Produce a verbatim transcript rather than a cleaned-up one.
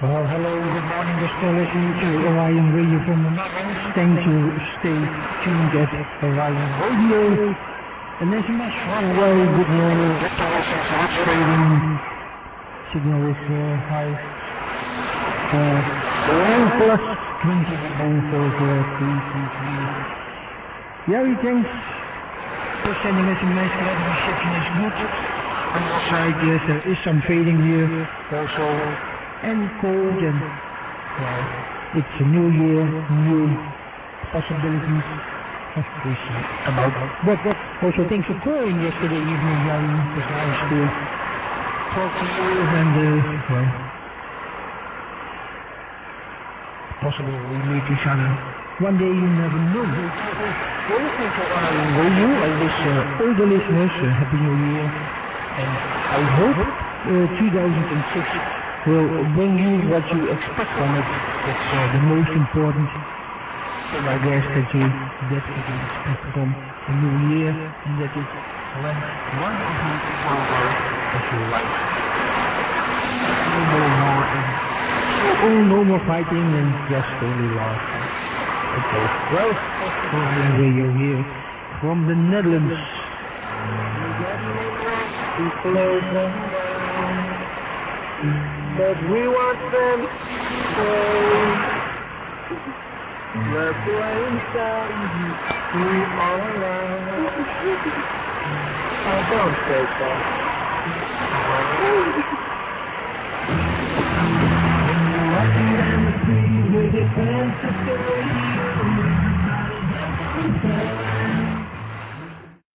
Well, hello, good morning, you're still listening to Orion Radio from the Netherlands. Thank you, stay tuned at Orion Radio. An S M S from away, good morning, what's trading? Signal is uh, high. Uh, one plus twenty-one for the three three three. Jerry, thanks for sending us a nice letter. Reception is good. On your side, yes, there is some fading here also. And cold, and well, it's a new year, new possibilities. We see about. But also thanks for calling yesterday evening, Jerry. It was nice to talk to you, and uh, well, possibly we meet each other one day. You never know. Well, thanks for Orion Radio. I wish uh, all the listeners a happy new year, and I hope uh, two thousand six will bring you what you expect from it. That's uh, the most important thing, I guess, that you get what you expect from a new year, and that it went wonderfully over as you like. No more war, and oh, no more fighting, and just only love. Okay, well, Orion Radio here from the Netherlands. But we want them to let the rain down, we all around. Oh, don't say that. When you're walking down the street with your friends to stay,